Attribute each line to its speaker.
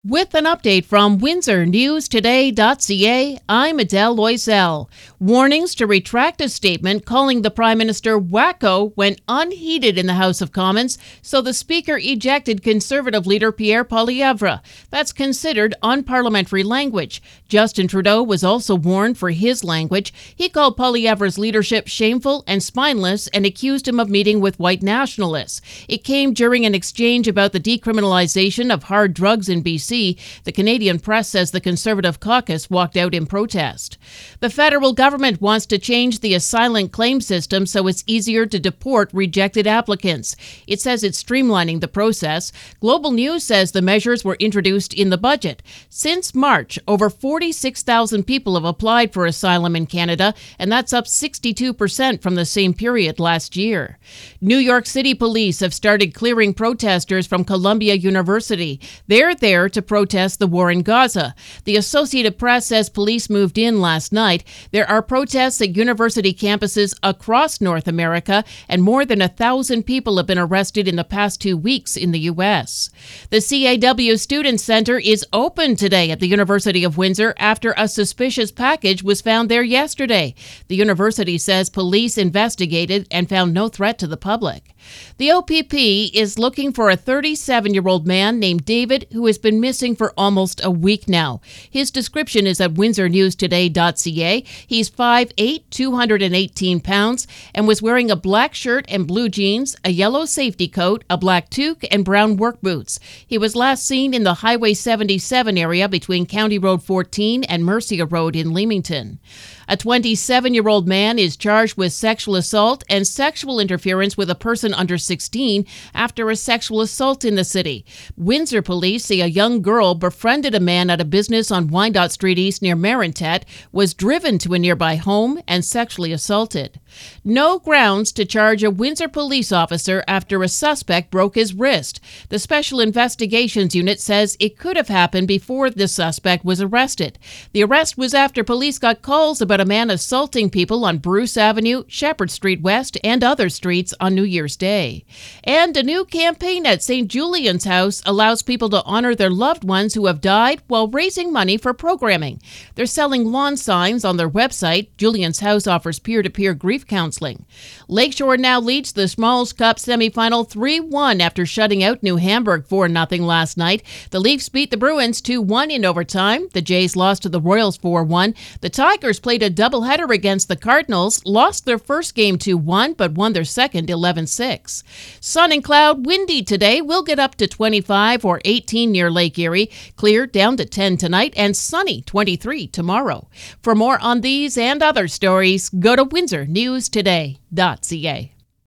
Speaker 1: With an update from WindsorNewsToday.ca, I'm Adele Loisel. Warnings to retract a statement calling the Prime Minister wacko went unheeded in the House of Commons, so the Speaker ejected Conservative leader Pierre Poilievre. That's considered unparliamentary language. Justin Trudeau was also warned for his language. He called Poilievre's leadership shameful and spineless and accused him of meeting with white nationalists. It came during an exchange about the decriminalization of hard drugs in BC. The Canadian press says the Conservative caucus walked out in protest. The federal government wants to change the asylum claim system so it's easier to deport rejected applicants. It says it's streamlining the process. Global News says the measures were introduced in the budget. Since March, over 46,000 people have applied for asylum in Canada, and that's up 62% from the same period last year. New York City police have started clearing protesters from Columbia University. They're there to protest the war in Gaza. The Associated Press says police moved in last night. There are protests at university campuses across North America, and more than 1,000 people have been arrested in the past 2 weeks in the U.S. The CAW Student Center is open today at the University of Windsor after a suspicious package was found there yesterday. The university says police investigated and found no threat to the public. The OPP is looking for a 37-year-old man named David who has been missing for almost a week now. His description is at WindsorNewsToday.ca. He's 5'8", 218 pounds, and was wearing a black shirt and blue jeans, a yellow safety coat, a black toque, and brown work boots. He was last seen in the Highway 77 area between County Road 14 and Mercia Road in Leamington. A 27-year-old man is charged with sexual assault and sexual interference with a person under 16 after a sexual assault in the city. Windsor police say a young girl befriended a man at a business on Wyandotte Street East near Marintet, was driven to a nearby home, and sexually assaulted. No grounds to charge a Windsor police officer after a suspect broke his wrist. The Special Investigations Unit says it could have happened before the suspect was arrested. The arrest was after police got calls about a man assaulting people on Bruce Avenue, Shepherd Street West, and other streets on New Year's Day. And a new campaign at St. Julian's House allows people to honor their loved ones who have died while raising money for programming. They're selling lawn signs on their website. Julian's House offers peer-to-peer grief counseling. Lakeshore now leads the Smalls Cup semifinal 3-1 after shutting out New Hamburg 4-0 last night. The Leafs beat the Bruins 2-1 in overtime. The Jays lost to the Royals 4-1. The Tigers played a doubleheader against the Cardinals, lost their first game 2-1, but won their second 11-6. Sun and cloud, windy today. We'll get up to 25 or 18 near Lake Erie. Clear down to 10 tonight, and sunny 23 tomorrow. For more on these and other stories, go to WindsorNewsToday.ca.